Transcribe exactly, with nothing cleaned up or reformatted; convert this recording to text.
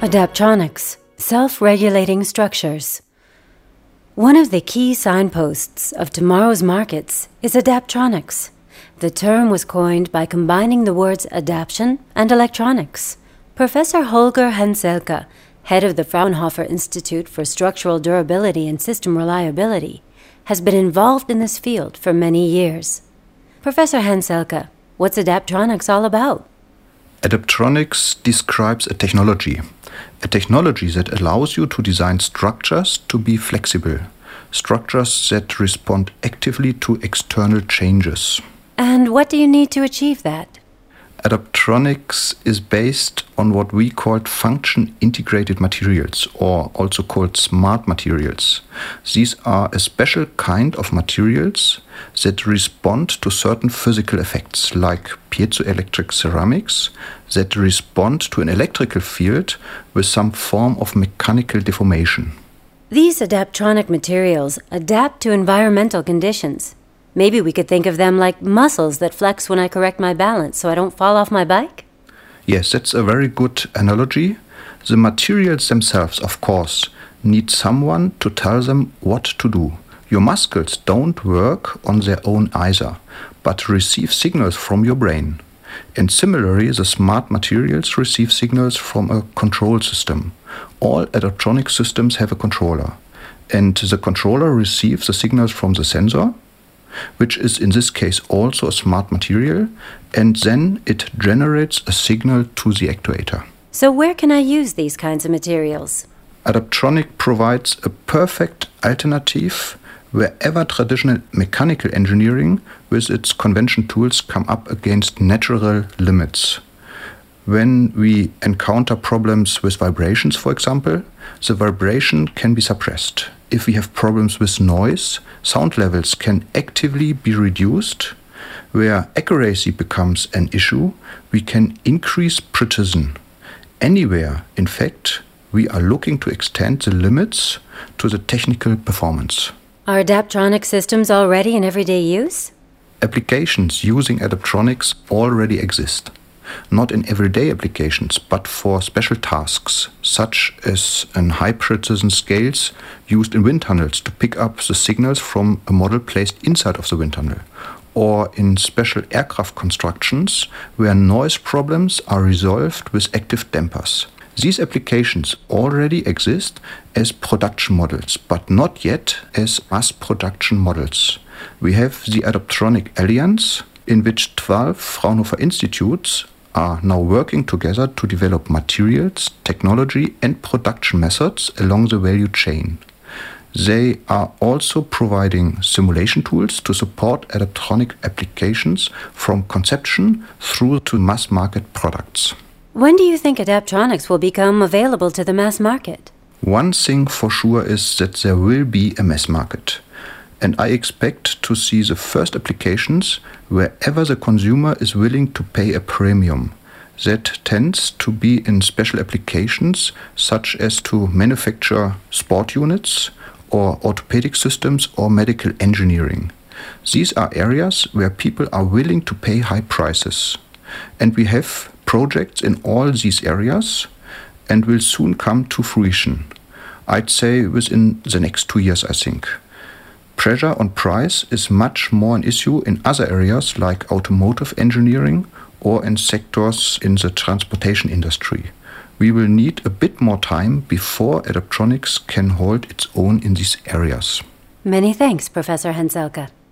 Adaptronics, self-regulating structures. One of the key signposts of tomorrow's markets is adaptronics. The term was coined by combining the words adaption and electronics. Professor Holger Henselke, head of the Fraunhofer Institute for Structural Durability and System Reliability, has been involved in this field for many years. Professor Henselke, what's adaptronics all about? Adaptronics describes a technology, a technology that allows you to design structures to be flexible, structures that respond actively to external changes. And what do you need to achieve that? Adaptronics is based on what we call function-integrated materials, or also called smart materials. These are a special kind of materials that respond to certain physical effects, like piezoelectric ceramics, that respond to an electrical field with some form of mechanical deformation. These adaptronic materials adapt to environmental conditions. Maybe we could think of them like muscles that flex when I correct my balance so I don't fall off my bike? Yes, that's a very good analogy. The materials themselves, of course, need someone to tell them what to do. Your muscles don't work on their own either, but receive signals from your brain. And similarly, the smart materials receive signals from a control system. All adaptronic systems have a controller, and the controller receives the signals from the sensor, which is in this case also a smart material, and then it generates a signal to the actuator. So where can I use these kinds of materials? Adaptronic provides a perfect alternative wherever traditional mechanical engineering with its convention tools come up against natural limits. When we encounter problems with vibrations, for example, the vibration can be suppressed. If we have problems with noise, sound levels can actively be reduced. Where accuracy becomes an issue, we can increase precision. Anywhere, in fact, we are looking to extend the limits to the technical performance. Are adaptronic systems already in everyday use? Applications using adaptronics already exist. Not in everyday applications, but for special tasks, such as in high-precision scales used in wind tunnels to pick up the signals from a model placed inside of the wind tunnel, or in special aircraft constructions where noise problems are resolved with active dampers. These applications already exist as production models, but not yet as mass production models. We have the Adaptronic Alliance, in which twelve Fraunhofer institutes are now working together to develop materials, technology and production methods along the value chain. They are also providing simulation tools to support adaptronic applications from conception through to mass market products. When do you think adaptronics will become available to the mass market? One thing for sure is that there will be a mass market. And I expect to see the first applications wherever the consumer is willing to pay a premium. That tends to be in special applications such as to manufacture sport units or orthopedic systems or medical engineering. These are areas where people are willing to pay high prices. And we have projects in all these areas and will soon come to fruition. I'd say within the next two years, I think. Pressure on price is much more an issue in other areas like automotive engineering or in sectors in the transportation industry. We will need a bit more time before adaptronics can hold its own in these areas. Many thanks, Professor Henselke.